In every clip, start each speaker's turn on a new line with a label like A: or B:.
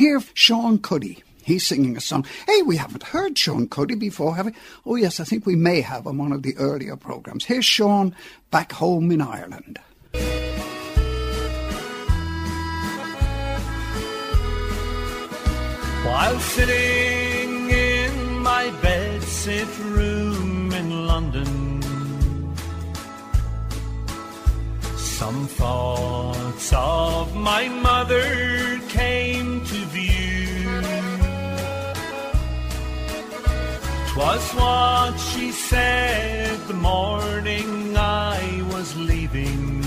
A: Here, Sean Cuddy. He's singing a song. Hey, we haven't heard Sean Cuddy before, have we? Oh, yes, I think we may have on one of the earlier programmes. Here's Sean, Back Home in Ireland.
B: While sitting in my bedsit room in London, some thoughts of my mother came to view. 'Twas what she said the morning I was leaving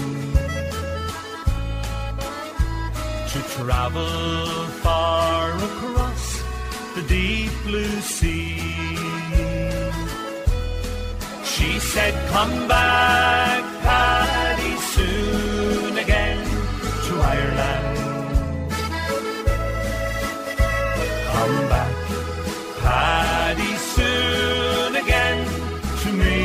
B: to travel far across the deep blue sea. She said, come back, Paddy, soon again to Ireland. Come back, Paddy, soon again to me.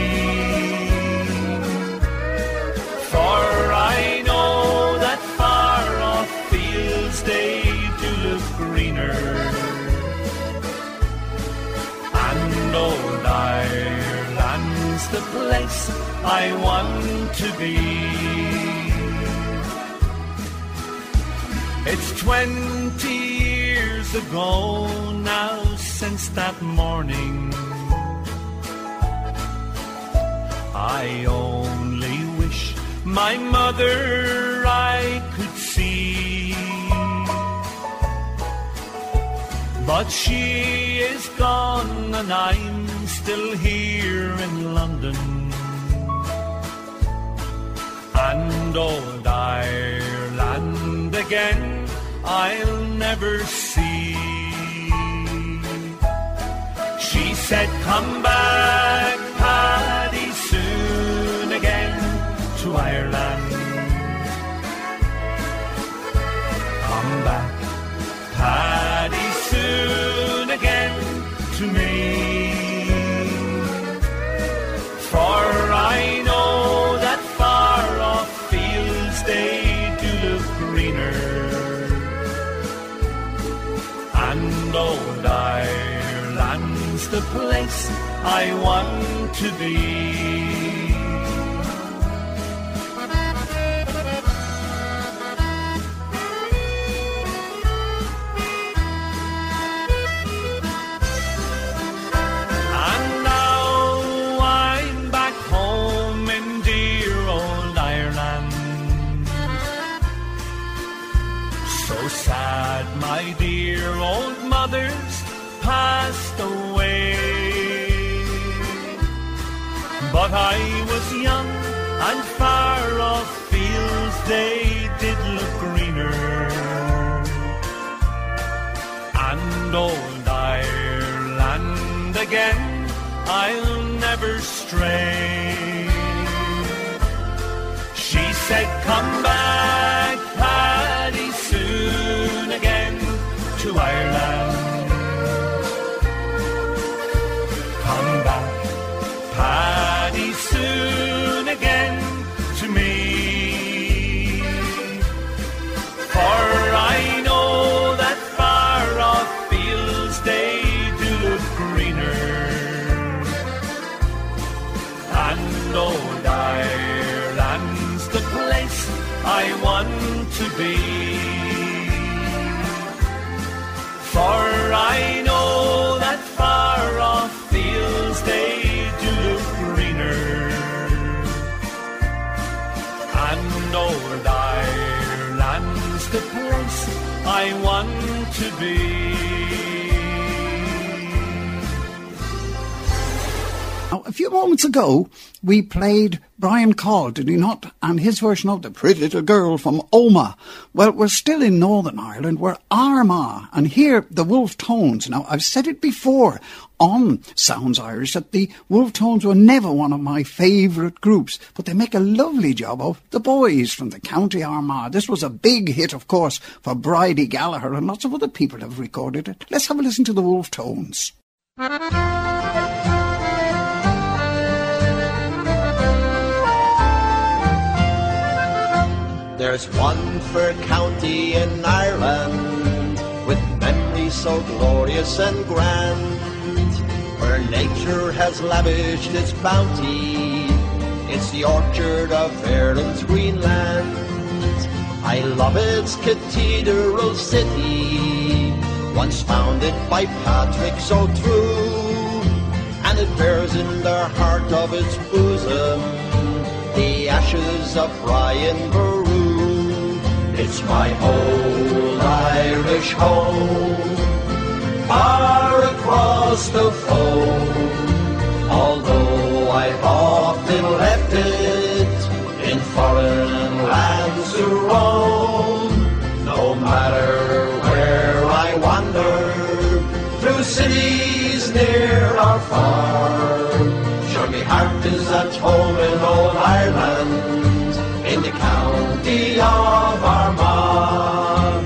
B: For I know that far off fields they do look greener, and old Ireland's the place I want to be. It's 20 years ago now since that morning. I only wish my mother I could see, but she is gone and I'm still here in London, and old Ireland again I'll never see. She said, come back, Paddy, soon again to Ireland. Come back, Paddy, soon again to me. For I know that far off fields they do look greener, and old Ireland's the place I want to be. Sad, my dear old mother's passed away, but I was young and far off fields they did look greener, and old Ireland again I'll never stray. She said, come back, Paddy, soon again to Ireland. Come back, Paddy, soon again to me. For I know that far off fields they do look greener, and old Ireland's the place I want to be. For I know that far off fields they do look greener, and old Ireland's the place I want to be.
A: Now, a few moments ago, we played Brian Call, did we not? And his version of The Pretty Little Girl from Omagh. Well, we're still in Northern Ireland. We're Armagh. And here, the Wolf Tones. Now, I've said it before on Sounds Irish that the Wolf Tones were never one of my favourite groups, but they make a lovely job of The Boys from the County Armagh. This was a big hit, of course, for Bridie Gallagher, and lots of other people have recorded it. Let's have a listen to the Wolf Tones.
C: There's one fair county in Ireland with place so glorious and grand, where nature has lavished its bounty. It's the orchard of Ireland's green land. I love its cathedral city, once founded by Patrick so true, and it bears in the heart of its bosom the ashes of Brian Boru. It's my old Irish home, far across the foam, although I've often left it in foreign lands to roam. No matter where I wander, through cities near or far, sure me heart is at home in old Ireland, in the county of Armagh.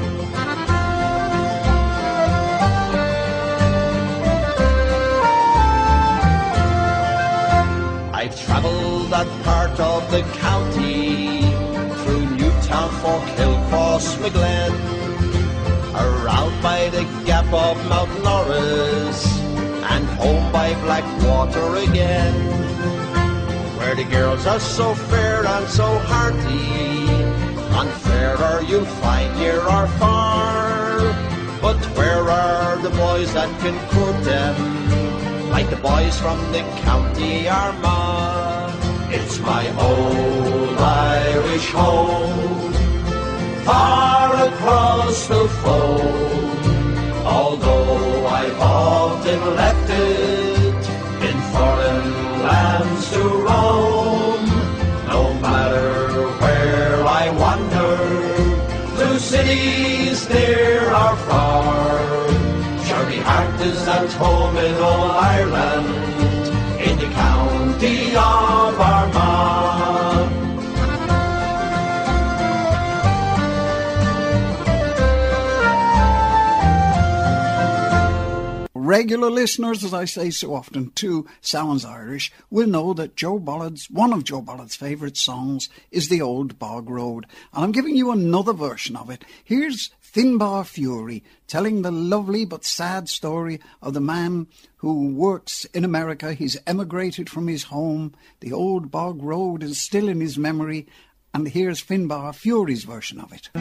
C: I've travelled that part of the county, through Newtown, Forkhill, Crossmaglen, around by the gap of Mount Norris, and home by Blackwater again, where the girls are so fair and so hearty, none fairer you'll find near or far. But where are the boys that can court them, like the boys from the county Armagh? It's my old Irish home, far across the foam, although I've often left it in foreign lands to roam. No matter where I wander, through cities near or far, sure me heart is at home in old Ireland, in the county of Armagh.
A: Regular listeners, as I say so often, to Sounds Irish, will know that one of Joe Bollard's favourite songs is The Old Bog Road. And I'm giving you another version of it. Here's Finbar Fury, telling the lovely but sad story of the man who works in America. He's emigrated from his home. The Old Bog Road is still in his memory. And here's Finbar Fury's version of it.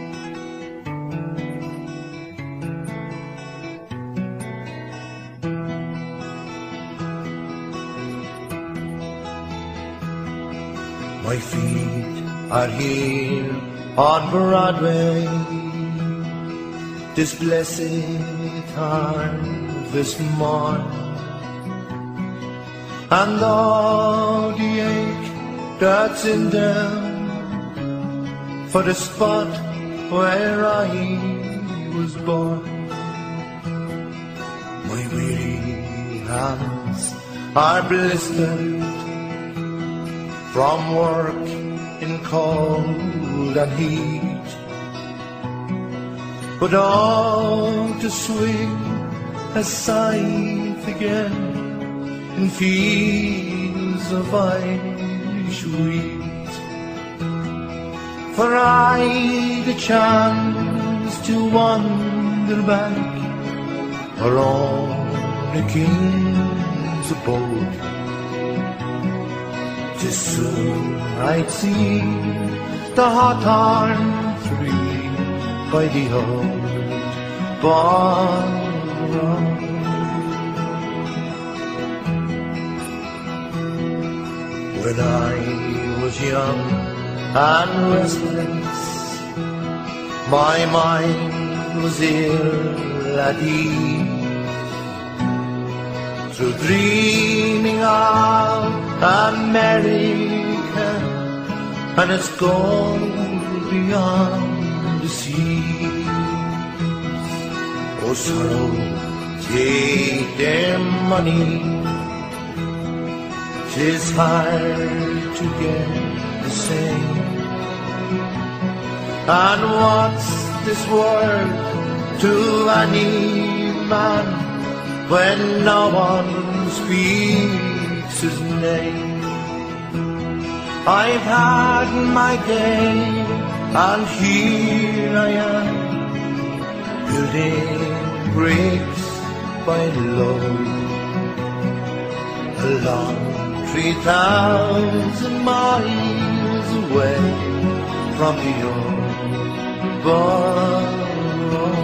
D: My feet are here on Broadway, this blessed harvest morn, and all the ache that's in them for the spot where I was born. My weary hands are blistered from work in cold and heat, but all to swing a scythe again in fields of Irish wheat. For I the chance to wander back around the king's abode, 'tis soon I'd see the hawthorn tree by the old bog road. When I was young and restless, my mind was ill at ease, through dreaming of America and its gold beyond the seas. Oh, sorrow, take their money, 'tis hard to get the same. And what's this world to any man when no one speaks his name? I've had my day, and here I am, building breaks by love along 3,000 miles away from the old borough.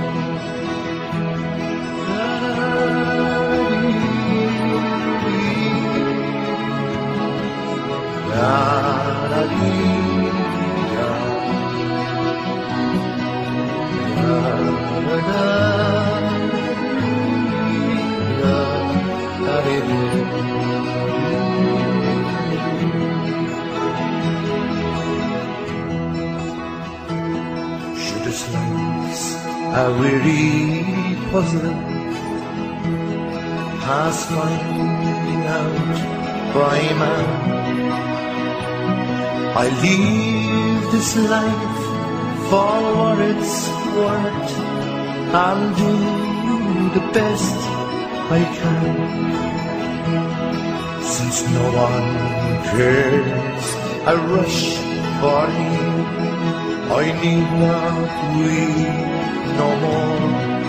D: Should this life's a weary puzzle past finding out by man, I leave this life for what it's worth and do the best I can. Since no one cares I rush for me, I need not weep no more.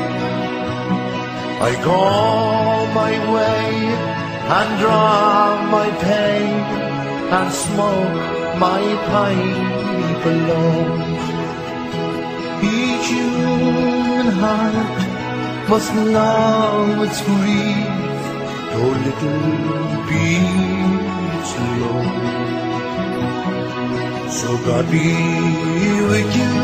D: I go my way and draw my pain and smoke my pipe alone. Each human heart must love its grief, though little beats alone. So God be with you,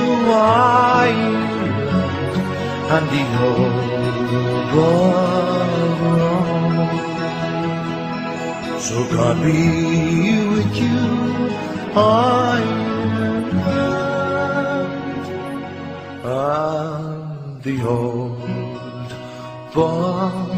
D: Ireland, and the old borough. So God be with you, Ireland, and the old borough.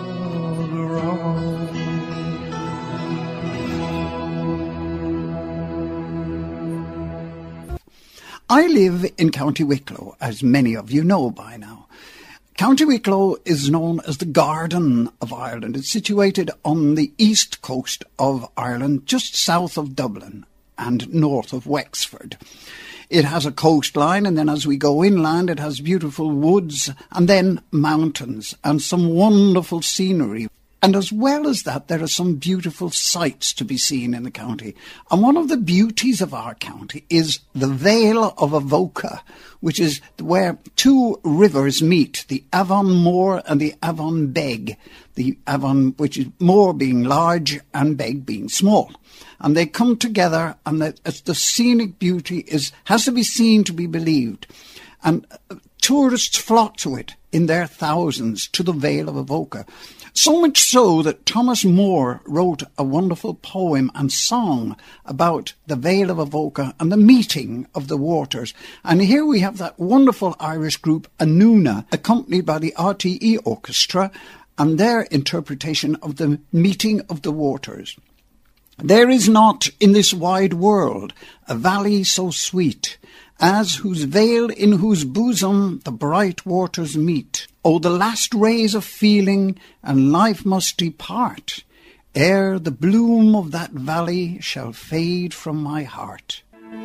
A: I live in County Wicklow, as many of you know by now. County Wicklow is known as the Garden of Ireland. It's situated on the east coast of Ireland, just south of Dublin and north of Wexford. It has a coastline, and then as we go inland, it has beautiful woods and then mountains and some wonderful scenery. And as well as that, there are some beautiful sights to be seen in the county. And one of the beauties of our county is the Vale of Avoca, which is where two rivers meet, the Avon More and the Avon Beg. The Avon, which is More being large and Beg being small. And they come together, and the scenic beauty has to be seen to be believed. And tourists flock to it in their thousands, to the Vale of Avoca. So much so that Thomas Moore wrote a wonderful poem and song about the Vale of Avoca and the meeting of the waters. And here we have that wonderful Irish group Anuna, accompanied by the RTE Orchestra, and their interpretation of the meeting of the waters. There is not in this wide world a valley so sweet as whose vale in whose bosom the bright waters meet. Oh, the last rays of feeling and life must depart, ere the bloom of that valley shall fade from my heart.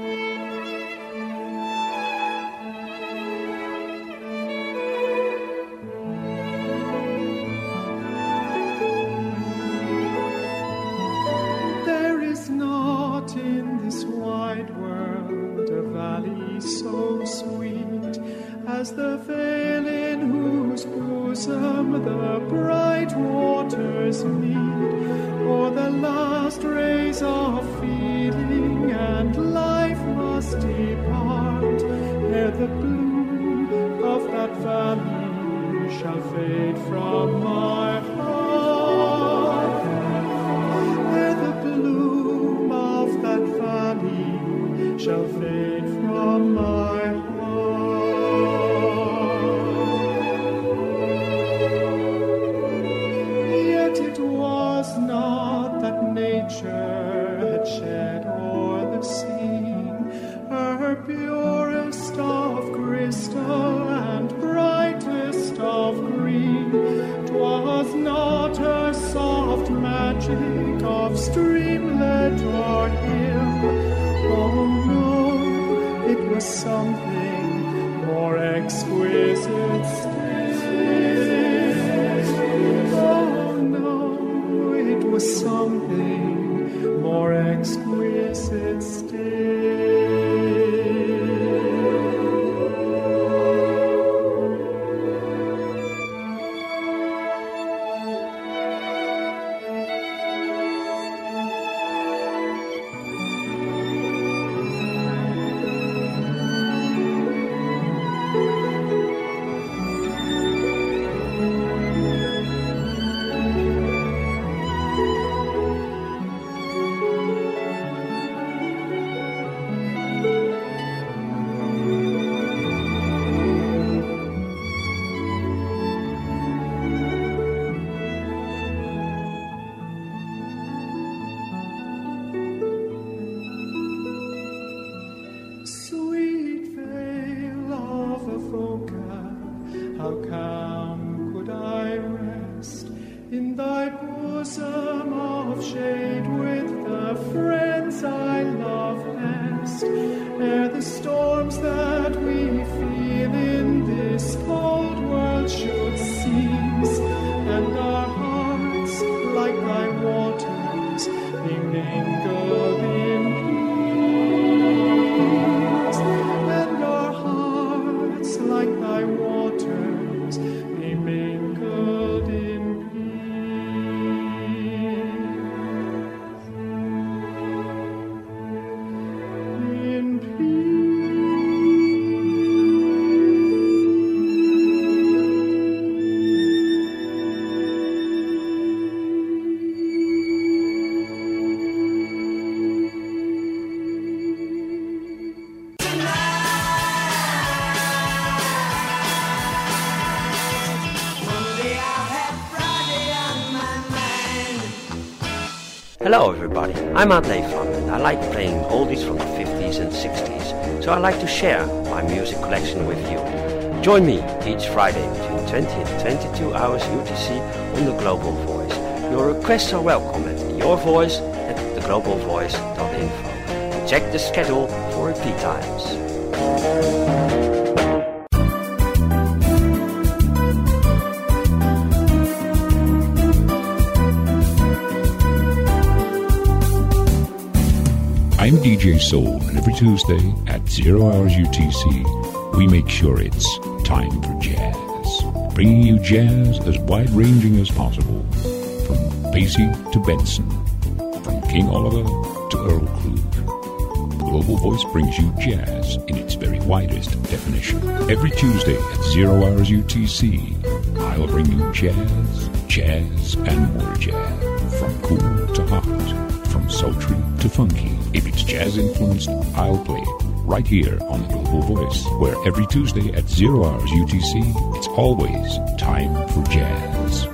E: There is not in this wide world a valley so sweet as the vale in whose bosom the bright waters meet, or the last rays of feeling and life must depart, ere the bloom of that valley shall fade from my heart, ere the bloom of that valley shall fade from my heart. Had shed o'er the scene her purest of crystal and brightest of green. 'Twas not her soft magic of streamlet or hill. Oh no, it was something more exquisite still. am could I rest in thy bosom of shade with the friends I love best, ere the storms that we feel in this cold world should cease, and our hearts, like thy waters, be mingled in peace, and our hearts, like thy waters, be mingled in peace. In
F: Hello everybody, I'm Art Leefland and I like playing oldies from the 50s and 60s, so I like to share my music collection with you. Join me each Friday between 20 and 22 hours UTC on the Global Voice. Your requests are welcome at yourvoice@theglobalvoice.info. Check the schedule for repeat times.
G: I'm DJ Soul, and every Tuesday at 0 hours UTC, we make sure it's time for jazz. Bringing you jazz as wide-ranging as possible, from Basie to Benson, from King Oliver to Earl Klugh. Global Voice brings you jazz in its very widest definition. Every Tuesday at 0 hours UTC, I'll bring you jazz, jazz, and more jazz, from cool to hot, from sultry to funky. If it's jazz-influenced, I'll play it right here on the Global Voice, where every Tuesday at 0 hours UTC, it's always time for jazz.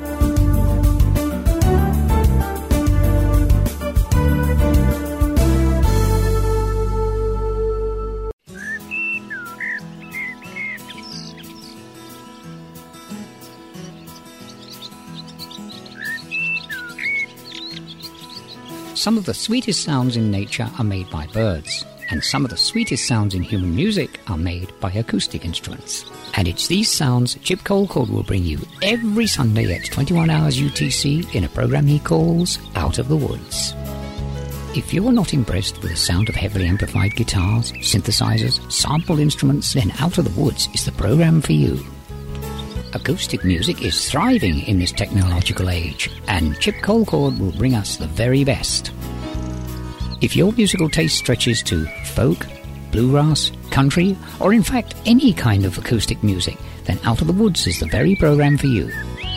H: Some of the sweetest sounds in nature are made by birds, and some of the sweetest sounds in human music are made by acoustic instruments. And it's these sounds Chip Colcord will bring you every Sunday at 21 hours UTC in a program he calls Out of the Woods. If you're not impressed with the sound of heavily amplified guitars, synthesizers, sampled instruments, then Out of the Woods is the program for you. Acoustic music is thriving in this technological age, and Chip Colcord will bring us the very best. If your musical taste stretches to folk, bluegrass, country, or in fact any kind of acoustic music, then Out of the Woods is the very program for you.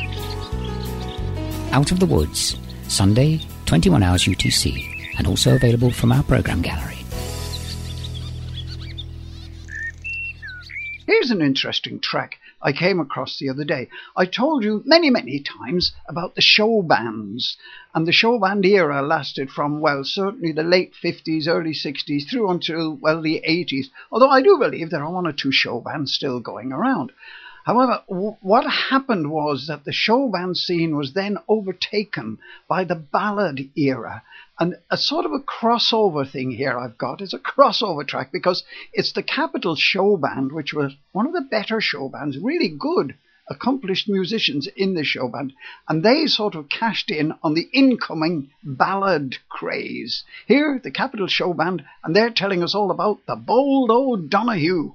H: Out of the Woods, Sunday, 21 hours UTC, and also available from our program gallery.
A: Here's an interesting track I came across the other day. I told you many, many times about the show bands. And the show band era lasted from, well, certainly the late 50s, early 60s, through until, well, the 80s. Although I do believe there are one or two show bands still going around. However, what happened was that the show band scene was then overtaken by the ballad era. And a sort of a crossover thing here I've got is a crossover track, because it's the Capitol Show Band, which was one of the better show bands, really good, accomplished musicians in the show band. And they sort of cashed in on the incoming ballad craze. Here, the Capitol Show Band, and they're telling us all about the Bold O'Donoghue.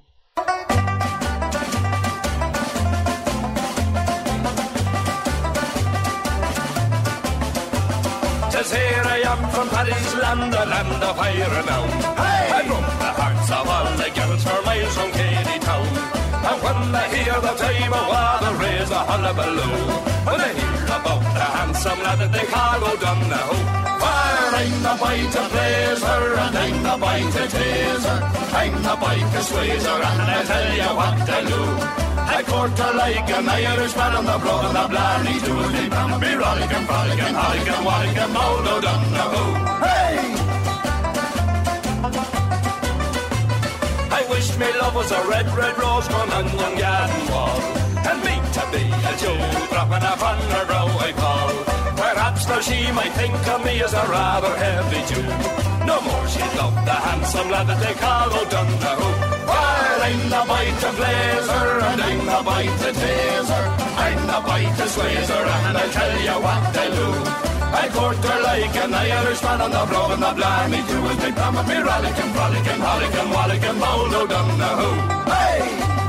B: Here I am from Paddy's land, a land of high renown. Hey! I broke the hearts of all the girls for miles from Katy Town. And when they hear the time of war, they raise a hullabaloo. When they hear about the handsome lad that they call O'Donoghue. For I'm the boy to praise her, and I'm the boy to tease her. I'm the boy to squeeze her, and I tell you what to do. I court her like an Irishman on the blood and the blarney too. They can be rollicking, frolicking, hollicking, wallicking, Bold O'Donoghue. Hey! I wish me love was a red, red rose grown on young garden wall. And me to be a Jew, dropping up on her brow I fall. Perhaps now she might think of me as a rather heavy Jew. No more she'd love the handsome lad that they call O'Donoghue. While I'm the bite of blazer, and I'm the bite of taser, I'm the bite of squeezer, and I'll tell you what they'll do. I court her like an Irishman on the brow and the blarney too. As me pam me rollickin', frolickin', hollickin', wallickin', bold O'Donoghue. Hey!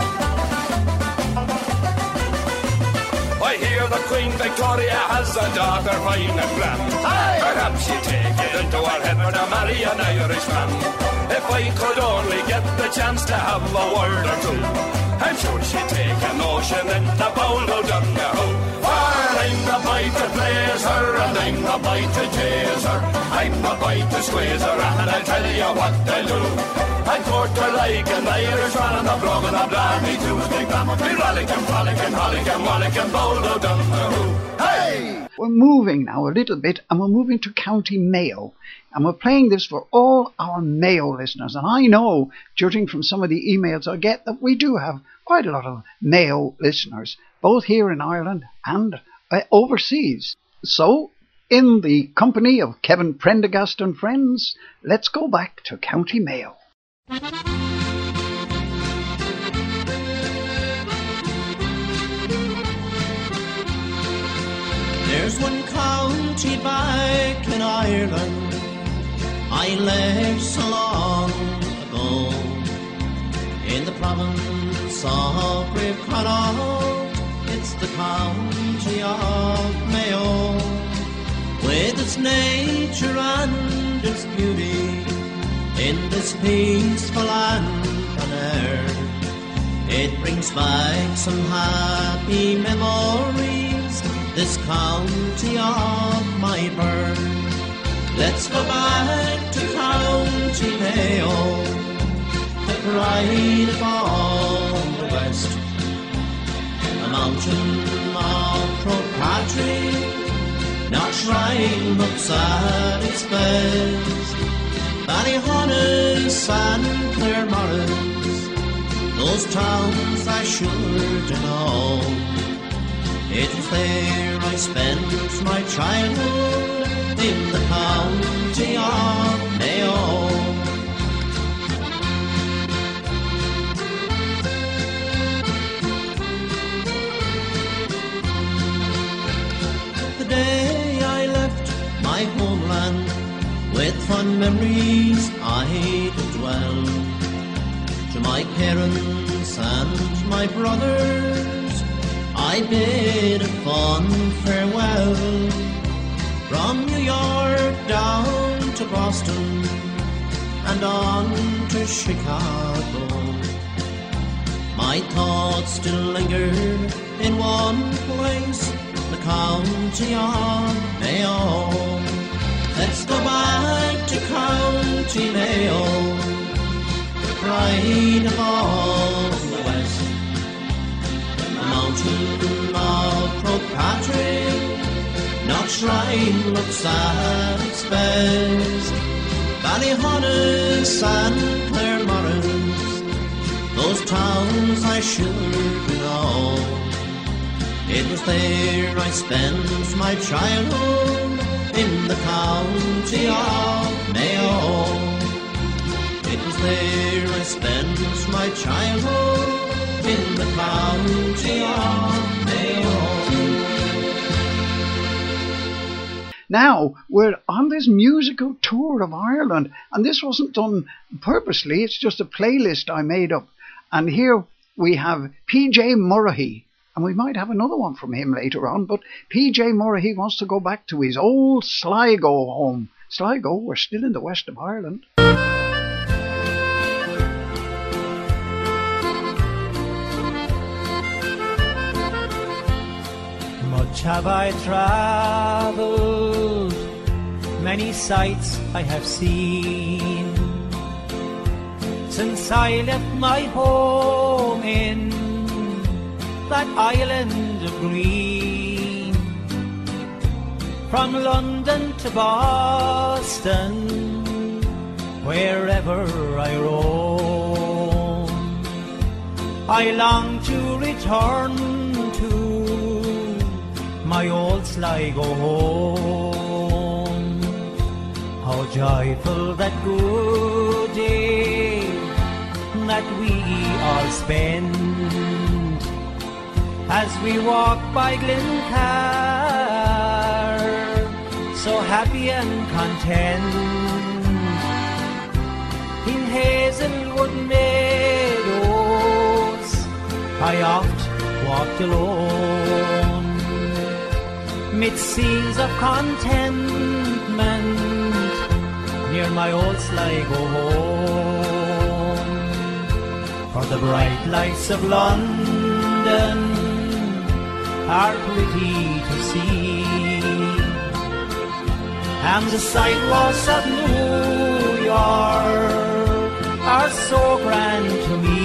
B: I hear the Queen Victoria has a daughter fine and grand. Hey! Perhaps she'd take it into her head to marry an Irishman. If I could only get the chance to have a word or two, I'm sure she'd take a notion in the bold O'Donoghue. While I'm the bite to blaze her, and I'm the bite to chase her, I'm the bite to squeeze her, and I'll tell you what I'll do. I court her like an Irishman on the brogue and the blarney too. Big bam of me rollickin', frolickin', hollickin', wallickin', bold O'Donoghue. Hey!
A: We're moving now a little bit, and we're moving to County Mayo. And we're playing this for all our Mayo listeners. And I know, judging from some of the emails I get, that we do have quite a lot of Mayo listeners, both here in Ireland and overseas. So, in the company of Kevin Prendergast and friends, let's go back to County Mayo.
C: There's one county back in Ireland I left so long ago, in the province of brave Connaught. It's the county of Mayo, with its nature and its beauty, in this peaceful land on earth. It brings back some happy memories, this county of my birth. Let's go back to County Mayo, the pride of all the West. A mountain of Croagh-Patrick, not shrine looks at its best. Ballyhonus and Claremorris, those towns I should know. It was there I spent my childhood, in the county of Mayo. The day I left my homeland, with fond memories I did dwell. To my parents and my brothers I bid a fond farewell. From New York down to Boston and on to Chicago, my thoughts still linger in one place, the county of Mayo. Let's go back to County Mayo, the pride of all the West. The mountain of Croagh-Patrick, not shrine looks at its best. Ballyhonus and Claremorris, those towns I should know. It was there I spent my childhood, in the county of Mayo. It was there I spent my childhood, in the county of Mayo.
A: Now, we're on this musical tour of Ireland, and this wasn't done purposely, it's just a playlist I made up. And here we have PJ Murray, and we might have another one from him later on, but PJ Murray wants to go back to his old Sligo home. Sligo, we're still in the west of Ireland.
I: Much have I travelled, many sights I have seen, since I left my home in that island of green. From London to Boston, wherever I roam, I long to return to my old Sligo home. How joyful that good day that we all spend as we walk by Glencar, so happy and content. In Hazelwood meadows I oft walked alone, mid scenes of contentment near my old Sligo home. For the bright lights of London are pretty to see, and the sidewalks of New York are so grand to me.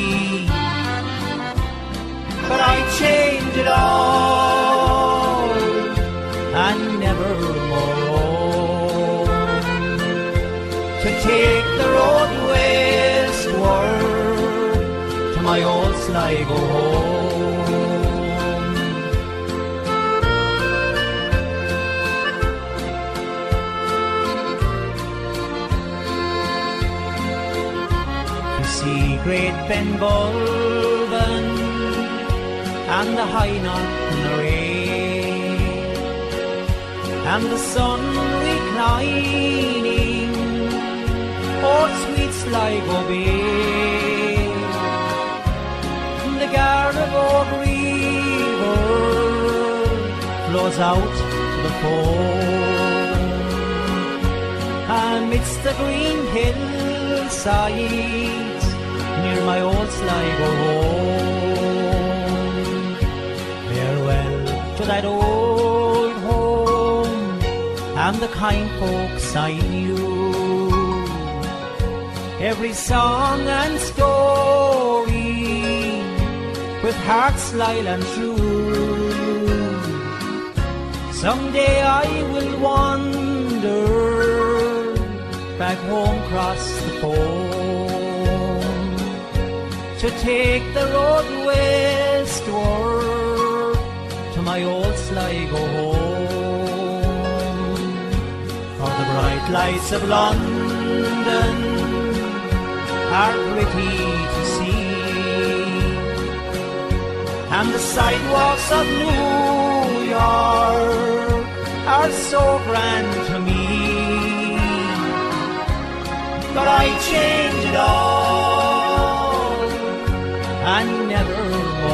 I: But I change it all and never more to take the road westward to my old Sligo home. See great Ben Bulben and the High Knocknarea, and the sun reclining o'er sweet Sligo Bay. The Garda River flows out to the foam amidst the green hillsides near my old Sligo home. Farewell to that old home and the kind folks I knew. Every song and story with hearts loyal and true. Someday I will wander back home across the foam to take the road westward to my old Sligo home. For the bright lights of London are pretty to see, and the sidewalks of New York are so grand to me. But I change it all and never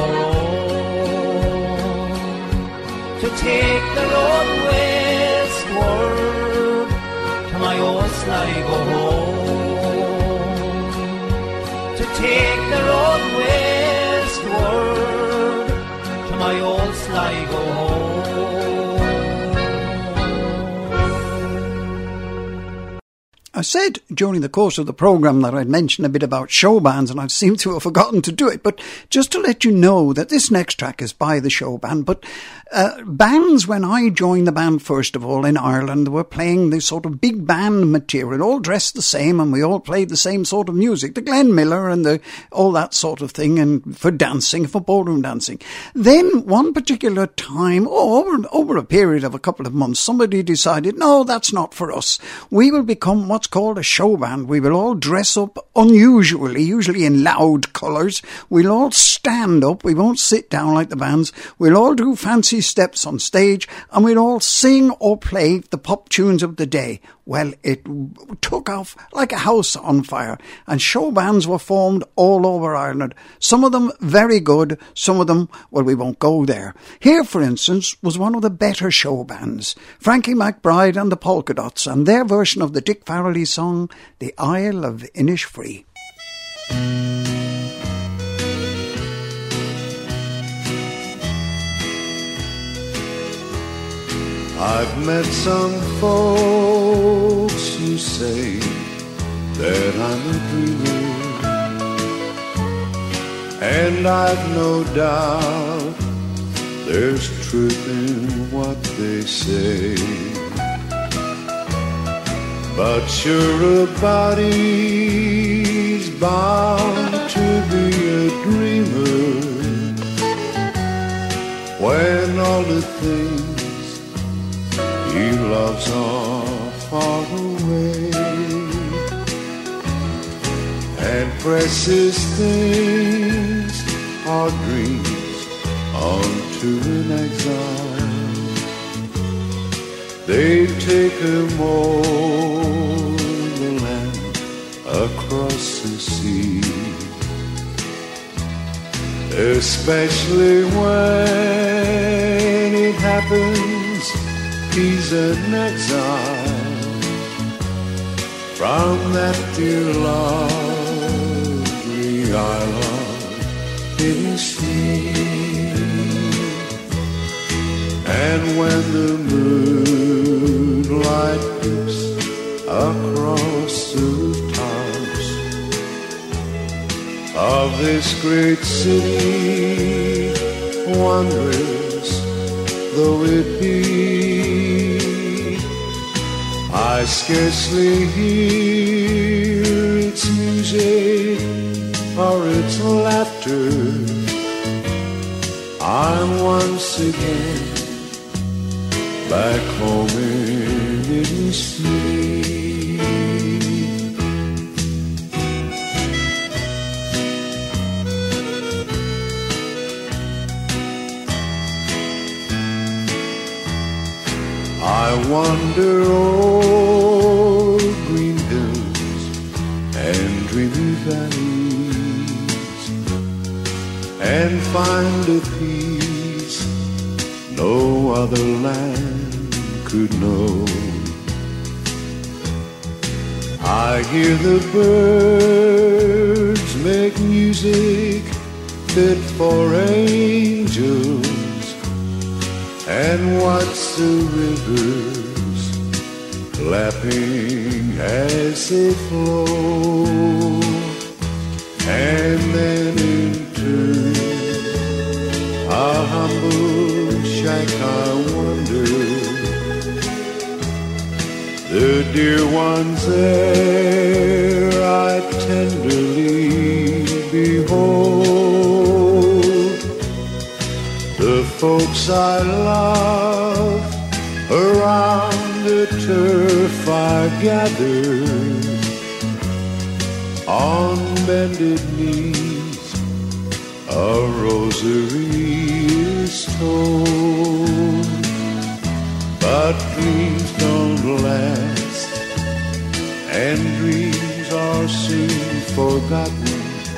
I: more to take the road westward to my old Sligo home. To take the road westward to my old Sligo home.
A: I said during the course of the programme that I'd mention a bit about show bands, and I seem to have forgotten to do it, but just to let you know that this next track is by the show band. But bands, when I joined the band first of all in Ireland, were playing this sort of big band material, all dressed the same, and we all played the same sort of music, the Glenn Miller and all that sort of thing, and for dancing, for ballroom dancing. Then one particular time, over a period of a couple of months, somebody decided, no, that's not for us. We will become what's called a show band. We will all dress up unusually, usually in loud colours. We'll all stand up. We won't sit down like the bands. We'll all do fancy steps on stage, and we'll all sing or play the pop tunes of the day. Well, it took off like a house on fire, and show bands were formed all over Ireland. Some of them very good, some of them, well, we won't go there. Here, for instance, was one of the better show bands, Frankie McBride and the Polka Dots, and their version of the Dick Farrelly song, The Isle of Innisfree.
D: I've met some folks who say that I'm a dreamer, and I've no doubt there's truth in what they say. But sure, a body's bound to be a dreamer when all the things he loves are far away, and precious things are dreams unto an exile. They take him o'er the land, across the sea, especially when it happens he's an exile from that dear lovely island in the sea. And when the moonlight peeps across the tops of this great city, wondrous though it be, I scarcely hear its music or its laughter. I'm once again back home in Italy. I wander o'er green hills and dreamy valleys, and find a peace no other land could know. I hear the birds make music fit for angels, and watch the rivers lapping as they flow, and then into a humble shack I wander. The dear ones there I tenderly behold. The folks I love around the turf are gathered, on bended knees a rosary is told. But dreams don't last, and dreams are soon forgotten,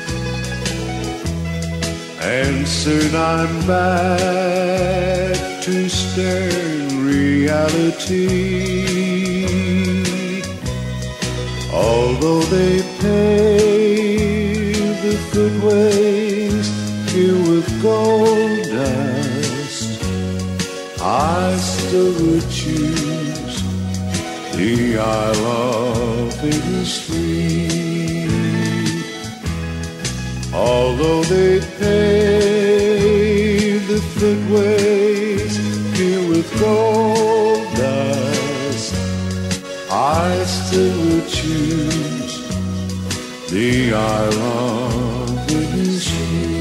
D: and soon I'm back to stern reality. Although they pave the footways here with gold dust, I still would choose the Isle of Industry. Although they pave the footways here with gold dust, I still would choose the Isle of Industry.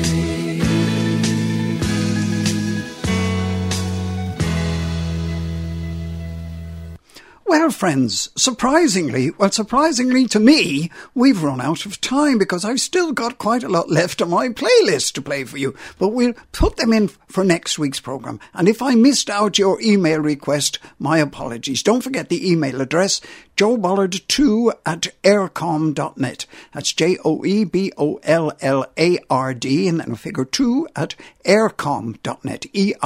A: Well, friends, surprisingly to me, we've run out of time because I've still got quite a lot left on my playlist to play for you. But we'll put them in for next week's programme. And if I missed out your email request, my apologies. Don't forget the email address, joebollard2@aircom.net. That's JOEBOLLARD and then a figure 2@aircom.net,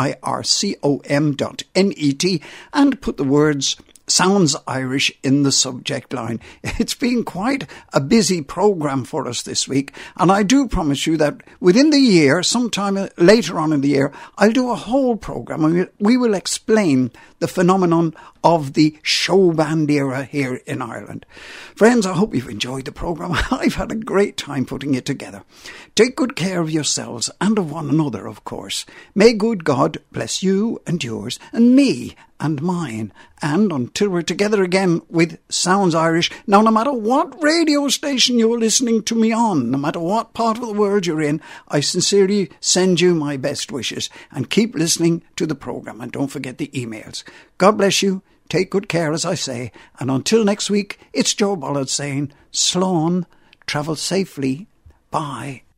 A: EIRCOM.net, and put the words Sounds Irish in the subject line. It's been quite a busy programme for us this week, and I do promise you that within the year, sometime later on in the year, I'll do a whole programme and we will explain the phenomenon of the show band era here in Ireland. Friends, I hope you've enjoyed the programme. I've had a great time putting it together. Take good care of yourselves and of one another, of course. May good God bless you and yours and me and mine. And until we're together again with Sounds Irish, now no matter what radio station you're listening to me on, no matter what part of the world you're in, I sincerely send you my best wishes, and keep listening to the programme, and don't forget the emails. God bless you, take good care as I say, and until next week, it's Joe Bollard saying, Slán, travel safely, bye.